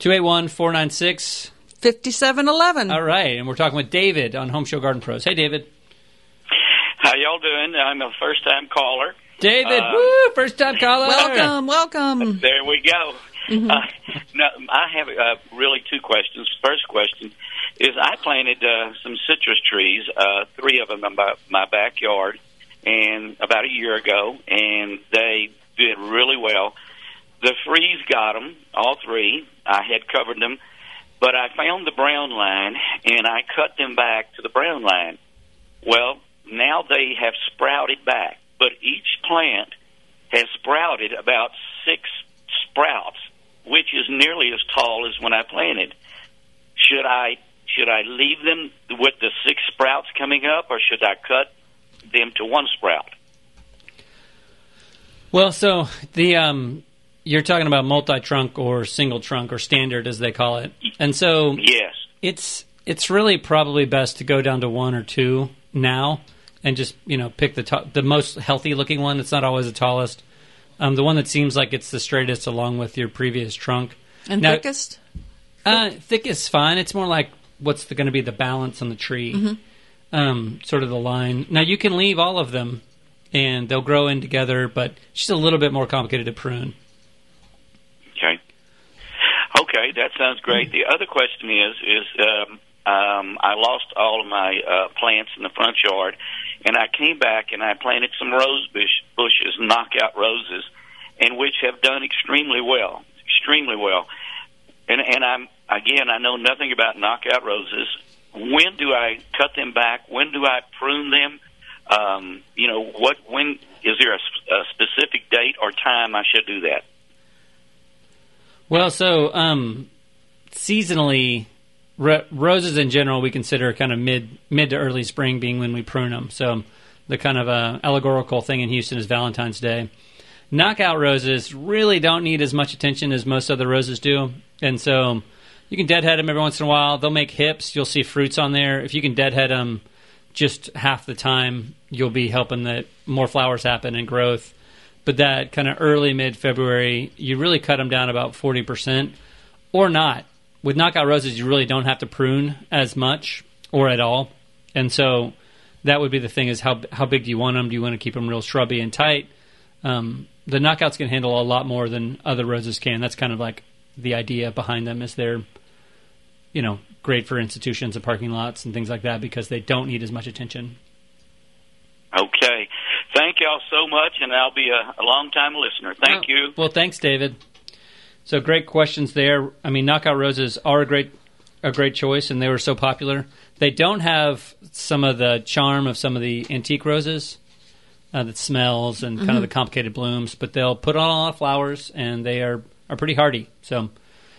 281-496-5711. All right, and we're talking with David on Home Show Garden Pros. Hey, David. How y'all doing? I'm a first-time caller. David, woo, first-time caller. Welcome. There we go. Mm-hmm. I have really 2 questions. First question is I planted some citrus trees, 3 of them in my backyard, and about a year ago, and they did really well. The freeze got them, all 3. I had covered them, but I found the brown line, and I cut them back to the brown line. Well, now they have sprouted back, but each plant has sprouted about 6 sprouts which is nearly as tall as when I planted. Should I leave them with the 6 sprouts coming up, or should I cut them to 1 sprout? Well, so the you're talking about multi-trunk or single trunk or standard, as they call it, and so yes, it's really probably best to go down to 1 or 2 now, and just pick the most healthy looking one. It's not always the tallest, the one that seems like it's the straightest along with your previous trunk. And now, thickest? Thickest fine. It's more like what's going to be the balance on the tree, sort of the line. Now you can leave all of them, and they'll grow in together, but it's just a little bit more complicated to prune. Okay, that sounds great. The other question is I lost all of my plants in the front yard, and I came back and I planted some rose bushes, knockout roses, and which have done extremely well. And I know nothing about knockout roses. When do I cut them back? When do I prune them? When is there a specific date or time I should do that? Well, so seasonally, roses in general we consider kind of mid to early spring being when we prune them. So the kind of allegorical thing in Houston is Valentine's Day. Knockout roses really don't need as much attention as most other roses do, and so you can deadhead them every once in a while. They'll make hips. You'll see fruits on there. If you can deadhead them just half the time, you'll be helping that more flowers happen and growth. But that kind of early, mid-February, you really cut them down about 40% or not. With knockout roses, you really don't have to prune as much or at all. And so that would be the thing is how big do you want them? Do you want to keep them real shrubby and tight? The knockouts can handle a lot more than other roses can. That's kind of like the idea behind them is they're, great for institutions and parking lots and things like that because they don't need as much attention. Okay. Thank y'all so much, and I'll be a long-time listener. Thank you. Well, thanks, David. So great questions there. I mean, knockout roses are a great choice, and they were so popular. They don't have some of the charm of some of the antique roses that smells and kind of the complicated blooms, but they'll put on a lot of flowers, and they are pretty hardy. So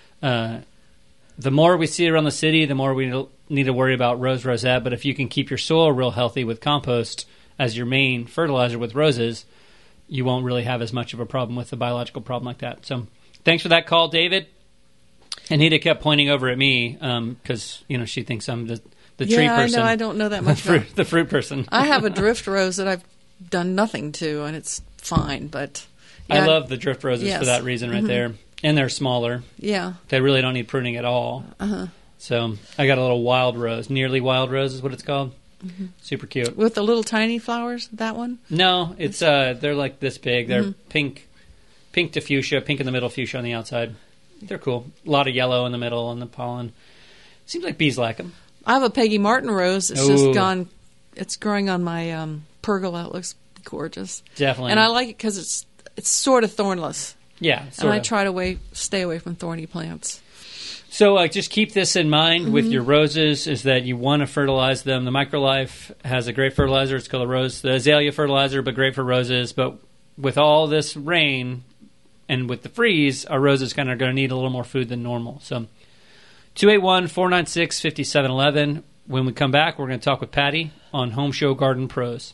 the more we see around the city, the more we need to worry about rosette. But if you can keep your soil real healthy with compost as your main fertilizer with roses, you won't really have as much of a problem with the biological problem like that. So thanks for that call, David. Anita kept pointing over at me because she thinks I'm the tree person. Yeah, I know. I don't know that much about the fruit person. I have a drift rose that I've done nothing to, and it's fine. But I love the drift roses for that reason right there. And they're smaller. Yeah. They really don't need pruning at all. So I got a little wild rose. Nearly wild rose is what it's called. Super cute. With the little tiny flowers, that one? No, it's they're like this big. They're pink to fuchsia, pink in the middle, fuchsia on the outside. They're cool. A lot of yellow in the middle and the pollen. Seems like bees like them. I have a Peggy Martin rose. It's just gone. It's growing on my pergola. It looks gorgeous. Definitely. And I like it because it's sort of thornless. Yeah, and I try to stay away from thorny plants. So just keep this in mind with your roses is that you want to fertilize them. The MicroLife has a great fertilizer. It's called the azalea fertilizer, but great for roses. But with all this rain and with the freeze, our roses kind of going to need a little more food than normal. So 281-496-5711. When we come back, we're going to talk with Patty on Home Show Garden Pros.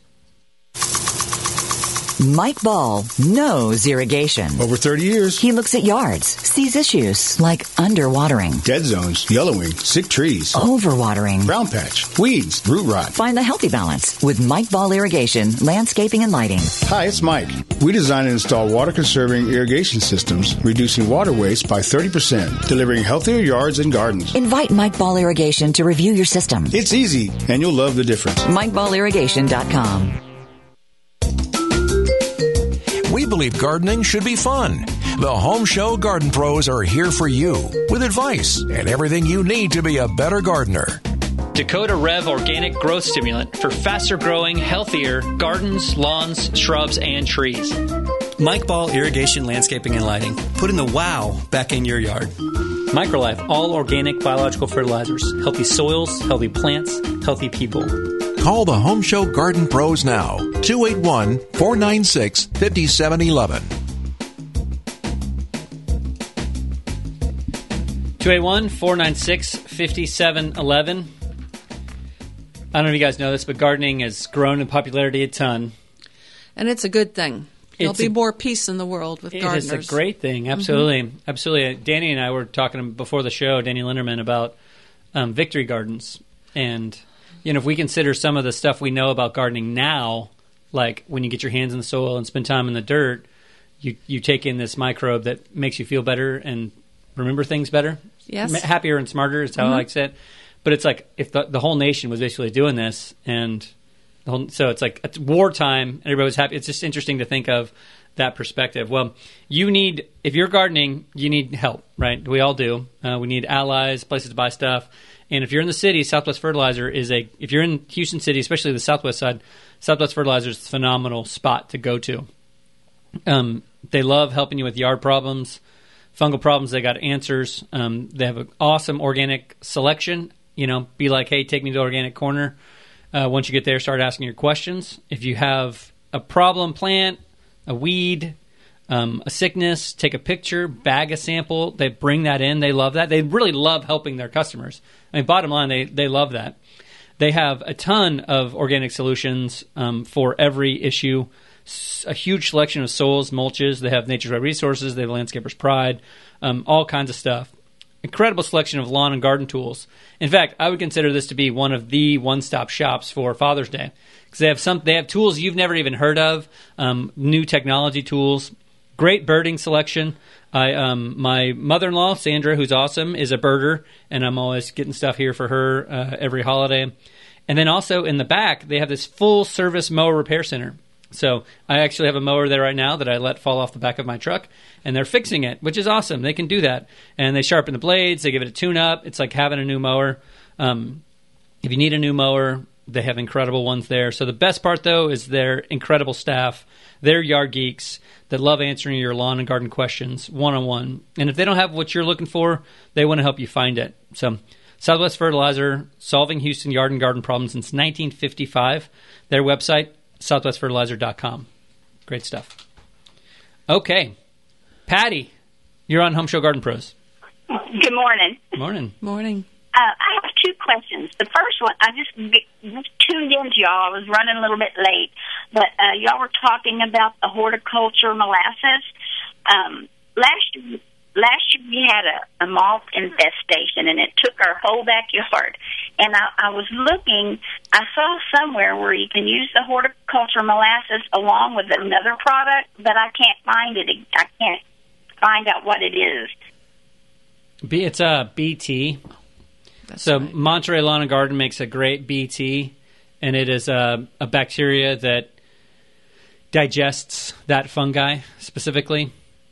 Mike Ball knows irrigation. Over 30 years. He looks at yards, sees issues like underwatering, dead zones, yellowing, sick trees, overwatering, brown patch, weeds, root rot. Find the healthy balance with Mike Ball Irrigation, Landscaping and Lighting. Hi, it's Mike. We design and install water-conserving irrigation systems, reducing water waste by 30%, delivering healthier yards and gardens. Invite Mike Ball Irrigation to review your system. It's easy, and you'll love the difference. MikeBallIrrigation.com. We believe gardening should be fun. The Home Show Garden Pros are here for you with advice and everything you need to be a better gardener. Dakota Rev Organic Growth Stimulant for faster growing, healthier gardens, lawns, shrubs, and trees. Mike Ball Irrigation, Landscaping, and Lighting. Putting the wow back in your yard. MicroLife, all organic biological fertilizers. Healthy soils, healthy plants, healthy people. Call the Home Show Garden Pros now. 281-496-5711. 281-496-5711. I don't know if you guys know this, but gardening has grown in popularity a ton. And it's a good thing. There'll be more peace in the world with gardeners. It's a great thing. Absolutely. Absolutely. Danny and I were talking before the show, Danny Linderman, about victory gardens. And, if we consider some of the stuff we know about gardening now, like when you get your hands in the soil and spend time in the dirt, you take in this microbe that makes you feel better and remember things better. Yes. Happier and smarter is how I like to say it. But it's like if the whole nation was basically doing this, and so it's like it's wartime, and everybody was happy. It's just interesting to think of that perspective. Well, if you're gardening, you need help, right? We all do. We need allies, places to buy stuff. And if you're in the city, Southwest Fertilizer if you're in Houston City, especially the Southwest side, Southwest Fertilizer is a phenomenal spot to go to. They love helping you with yard problems, fungal problems. They got answers. They have an awesome organic selection. Be like, hey, take me to the organic corner. Once you get there, start asking your questions. If you have a problem plant, a weed, a sickness, take a picture, bag a sample. They bring that in. They love that. They really love helping their customers. I mean, bottom line, they love that. They have a ton of organic solutions for every issue, a huge selection of soils, mulches. They have Nature's Way Resources. They have Landscaper's Pride, all kinds of stuff. Incredible selection of lawn and garden tools. In fact, I would consider this to be one of the one-stop shops for Father's Day, because they have tools you've never even heard of, new technology tools, great birding selection. My mother-in-law, Sandra, who's awesome, is a birder, and I'm always getting stuff here for her every holiday. And then also in the back, they have this full-service mower repair center. So I actually have a mower there right now that I let fall off the back of my truck, and they're fixing it, which is awesome. They can do that. And they sharpen the blades. They give it a tune-up. It's like having a new mower. If you need a new mower, they have incredible ones there. So the best part, though, is their incredible staff. They're yard geeks that love answering your lawn and garden questions one-on-one. And if they don't have what you're looking for, they want to help you find it. So Southwest Fertilizer, solving Houston yard and garden problems since 1955. Their website, southwestfertilizer.com. Great stuff. Okay. Patty, you're on Home Show Garden Pros. Good morning. Morning. Morning. I have two questions. The first one, I just tuned into y'all. I was running a little bit late, but y'all were talking about the horticulture molasses. Last year we had a moth infestation, and it took our whole backyard. And I was looking, I saw somewhere where you can use the horticulture molasses along with another product, but I can't find it. I can't find out what it is. It's a BT. So right. Monterey Lawn and Garden makes a great BT, and it is a bacteria that digests that fungi specifically.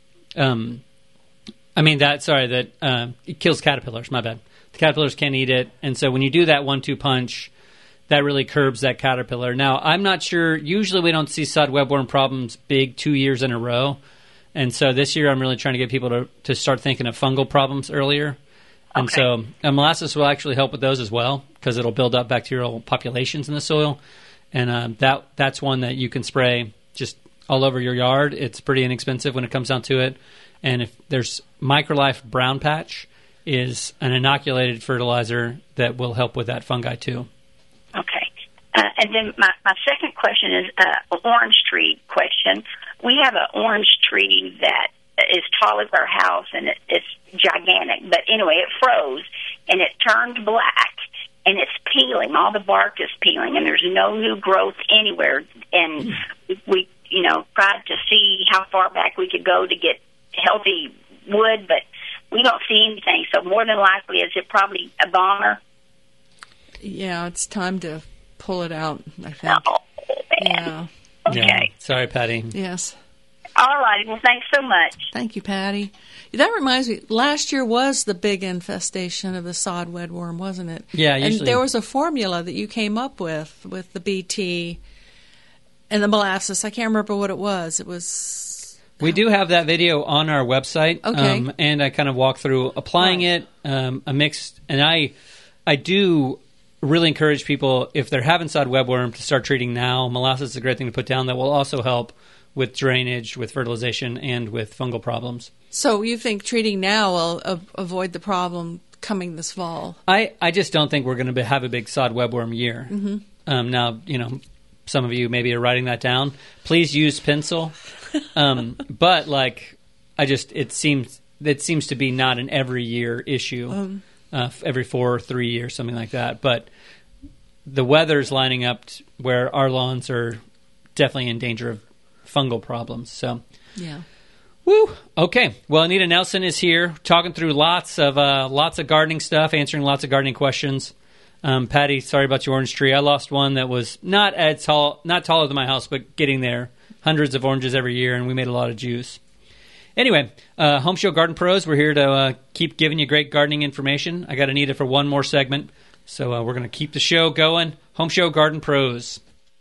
It kills caterpillars, my bad. The caterpillars can't eat it, and so when you do that 1-2 punch, that really curbs that caterpillar. Now, I'm not sure, usually we don't see sod webworm problems big 2 years in a row, and so this year I'm really trying to get people to start thinking of fungal problems earlier. And so molasses will actually help with those as well, because it'll build up bacterial populations in the soil, and that's one that you can spray just all over your yard. It's pretty inexpensive when it comes down to it. And if there's Microlife Brown Patch is an inoculated fertilizer that will help with that fungi too. Okay. And then my second question is an orange tree question. We have an orange tree that is tall as our house, and it's gigantic. But anyway, it froze, and it turned black, and it's peeling. All the bark is peeling, and there's no new growth anywhere. And we tried to see how far back we could go to get healthy wood, but we don't see anything. So more than likely, is it probably a bomber? Yeah, it's time to pull it out, I think. Oh, man. Yeah. Okay. Yeah. Sorry, Patty. Yes. All right. Well, thanks so much. Thank you, Patty. That reminds me, last year was the big infestation of the sod wedworm, wasn't it? Yeah, usually. And there was a formula that you came up with the BT and the molasses. I can't remember what it was. It was... We do have that video on our website. Okay. And I kind of walk through applying it, a mix. And I do really encourage people, if they're having sod webworm, to start treating now. Molasses is a great thing to put down that will also help with drainage, with fertilization, and with fungal problems. So you think treating now will avoid the problem coming this fall? I just don't think we're going to have a big sod webworm year. Mm-hmm. Now, some of you maybe are writing that down. Please use pencil. But it seems to be not an every year issue, every 4 or 3 years, something like that. But the weather's lining up where our lawns are definitely in danger of fungal problems. So, yeah. Woo. Okay. Well, Anita Nelson is here talking through lots of gardening stuff, answering lots of gardening questions. Patty, sorry about your orange tree. I lost one that was not taller than my house, but getting there. Hundreds of oranges every year, and we made a lot of juice. Anyway, Home Show Garden Pros, we're here to keep giving you great gardening information. I got Anita for one more segment, so we're going to keep the show going. Home Show Garden Pros.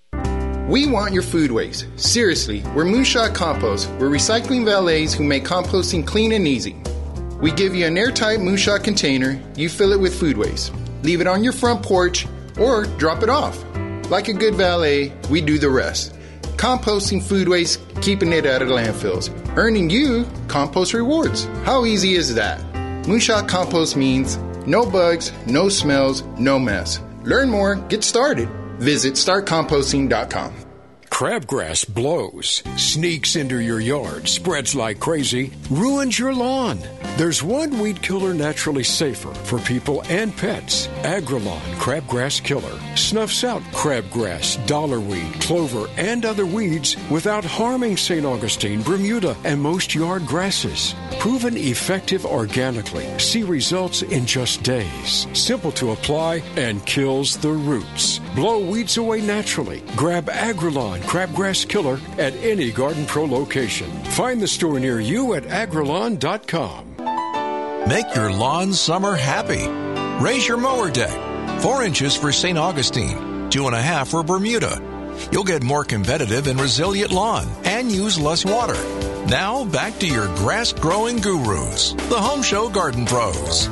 We want your food waste. Seriously, we're Moonshot Compost. We're recycling valets who make composting clean and easy. We give you an airtight Moonshot container. You fill it with food waste. Leave it on your front porch or drop it off. Like a good valet, we do the rest. Composting food waste, keeping it out of landfills, earning you compost rewards. How easy is that? Moonshot Compost means no bugs, no smells, no mess. Learn more, get started. Visit startcomposting.com. Crabgrass blows, sneaks into your yard, spreads like crazy, ruins your lawn. There's one weed killer naturally safer for people and pets. Agrilon Crabgrass Killer snuffs out crabgrass, dollarweed, clover, and other weeds without harming St. Augustine, Bermuda, and most yard grasses. Proven effective organically. See results in just days. Simple to apply and kills the roots. Blow weeds away naturally. Grab Agrilon Crabgrass Killer at any Garden Pro location. Find the store near you at agrilon.com. Make your lawn summer happy. Raise your mower deck. 4 inches for St. Augustine, 2.5 for Bermuda. You'll get more competitive and resilient lawn and use less water. Now back to your grass-growing gurus, the Home Show Garden Pros.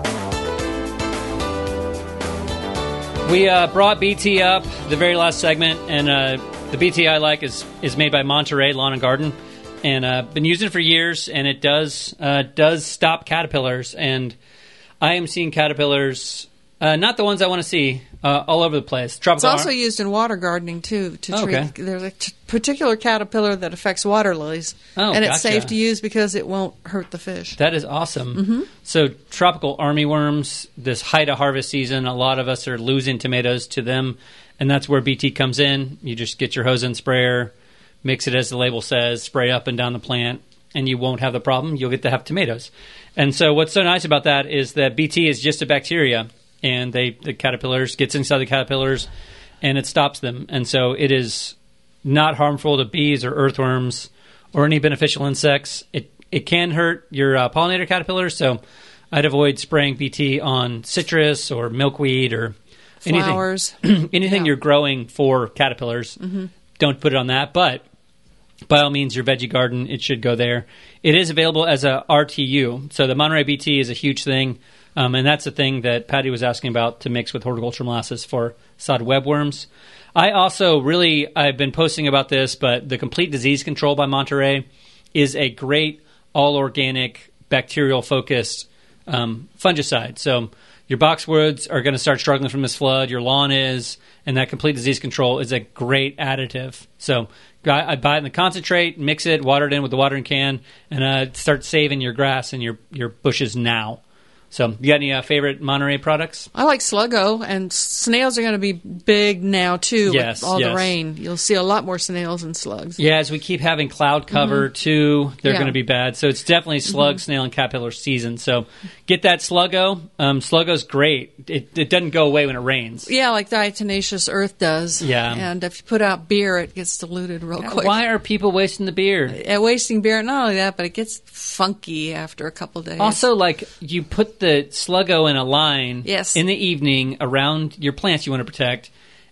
We brought BT up the very last segment, and the BT I like is made by Monterey Lawn and Garden, and been using it for years, and it does stop caterpillars, and I am seeing caterpillars, not the ones I want to see, all over the place. It's also used in water gardening too to treat. Okay. There's a particular caterpillar that affects water lilies, and it's safe to use because it won't hurt the fish. That is awesome. Mm-hmm. So tropical armyworms, this height of harvest season, a lot of us are losing tomatoes to them, and that's where BT comes in. You just get your hose and sprayer, mix it as the label says, spray up and down the plant, and you won't have the problem. You'll get to have tomatoes. And so what's so nice about that is that BT is just a bacteria, and the caterpillars gets inside the caterpillars, and it stops them. And so it is not harmful to bees or earthworms or any beneficial insects. It can hurt your pollinator caterpillars, so I'd avoid spraying BT on citrus or milkweed or flowers. Anything you're growing for caterpillars. Mm-hmm. Don't put it on that, but by all means, your veggie garden, it should go there. It is available as a RTU, so the Monterey BT is a huge thing. And that's the thing that Patty was asking about to mix with horticultural molasses for sod webworms. I also I've been posting about this, but the Complete Disease Control by Monterey is a great all-organic, bacterial-focused fungicide. So your boxwoods are going to start struggling from this flood. Your lawn is, and that Complete Disease Control is a great additive. So I buy it in the concentrate, mix it, water it in with the watering can, and start saving your grass and your bushes now. So, you got any favorite Monterey products? I like Sluggo, and snails are going to be big now, too, with all the rain. You'll see a lot more snails and slugs. Yeah, as we keep having cloud cover, too, they're going to be bad. So, it's definitely slug, snail, and caterpillar season. So, get that Sluggo. Sluggo's great. It doesn't go away when it rains. Yeah, like diatomaceous earth does. Yeah. And if you put out beer, it gets diluted real quick. Why are people wasting the beer? Wasting beer, not only that, but it gets funky after a couple of days. Also, you put the Sluggo in a line in the evening around your plants you want to protect,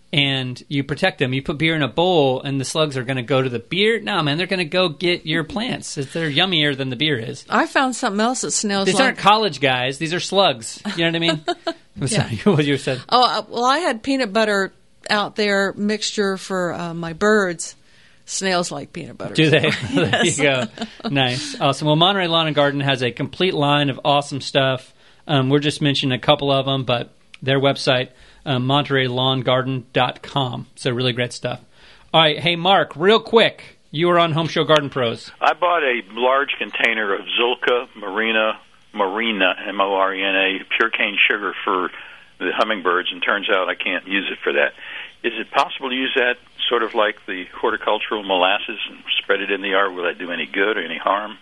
and you protect them. You put beer in a bowl, and the slugs are going to go to the beer. No, man, they're going to go get your plants. They're yummier than the beer is. I found something else that snails These aren't college guys. These are slugs. You know what I mean? I'm sorry, what you said. Oh, well, I had peanut butter out there mixture for my birds Snails like peanut butter. Do they? So, There yes. you go. Nice. Awesome. Well, Monterey Lawn and Garden has a complete line of awesome stuff. We're just mentioning a couple of them, but their website, MontereyLawnGarden.com. So really great stuff. All right. Hey, Mark, real quick. You were on Home Show Garden Pros. I bought a large container of Zulka Marina, M-O-R-E-N-A, pure cane sugar for the hummingbirds, and turns out I can't use it for that. Is it possible to use that sort of like the horticultural molasses and spread it in the yard? Will that do any good or any harm?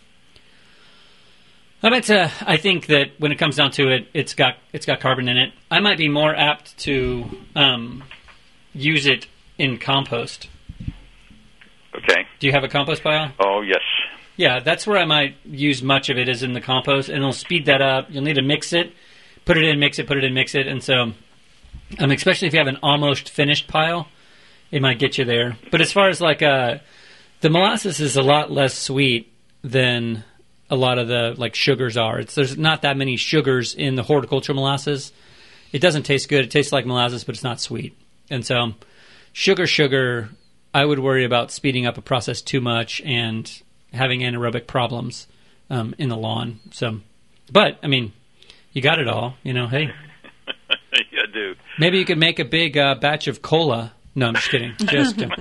I think that when it comes down to it, it's got carbon in it. I might be more apt to use it in compost. Okay. Do you have a compost pile? Oh, yes. Yeah, that's where I might use much of it is in the compost, and it'll speed that up. You'll need to mix it, put it in, mix it, put it in, mix it, and so, especially if you have an almost finished pile, it might get you there. But as far as the molasses is a lot less sweet than a lot of the sugars are. There's not that many sugars in the horticultural molasses. It doesn't taste good. It tastes like molasses, but it's not sweet. And so, sugar, I would worry about speeding up a process too much and having anaerobic problems in the lawn. So, but you got it all. Hey, Yeah, I do. maybe you could make a big batch of cola. No, I'm just kidding. Just Okay.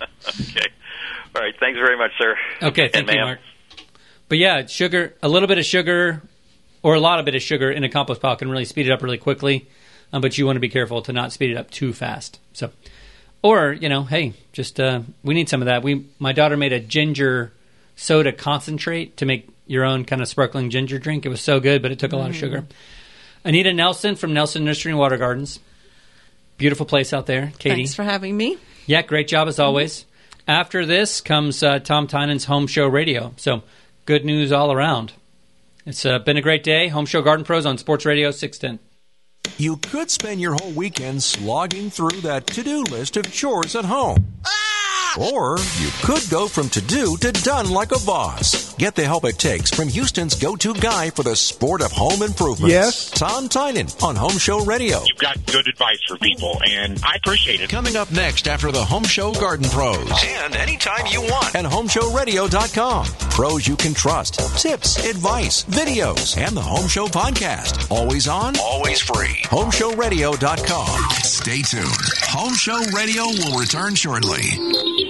All right. Thanks very much, sir. okay. Thank you, ma'am. Mark. But yeah, sugar, a little bit of sugar, or a lot of bit of sugar in a compost pile can really speed it up really quickly. But you want to be careful to not speed it up too fast. So, or hey, just we need some of that. My daughter made a ginger soda concentrate to make your own kind of sparkling ginger drink. It was so good, but it took a lot of sugar. Anita Nelson from Nelson Nursery and Water Gardens. Beautiful place out there. Katie. Thanks for having me. Yeah, great job as always. After this comes Tom Tynan's Home Show Radio. So good news all around. It's been a great day. Home Show Garden Pros on Sports Radio 610. You could spend your whole weekend slogging through that to-do list of chores at home. Or you could go from to-do to done like a boss. Get the help it takes from Houston's go-to guy for the sport of home improvements. Yes? Tom Tynan on Home Show Radio. You've got good advice for people, and I appreciate it. Coming up next after the Home Show Garden Pros. And anytime you want at HomeShowRadio.com. Pros you can trust. Tips, advice, videos, and the Home Show podcast. Always on, always free. HomeShowRadio.com. Stay tuned. Home Show Radio will return shortly.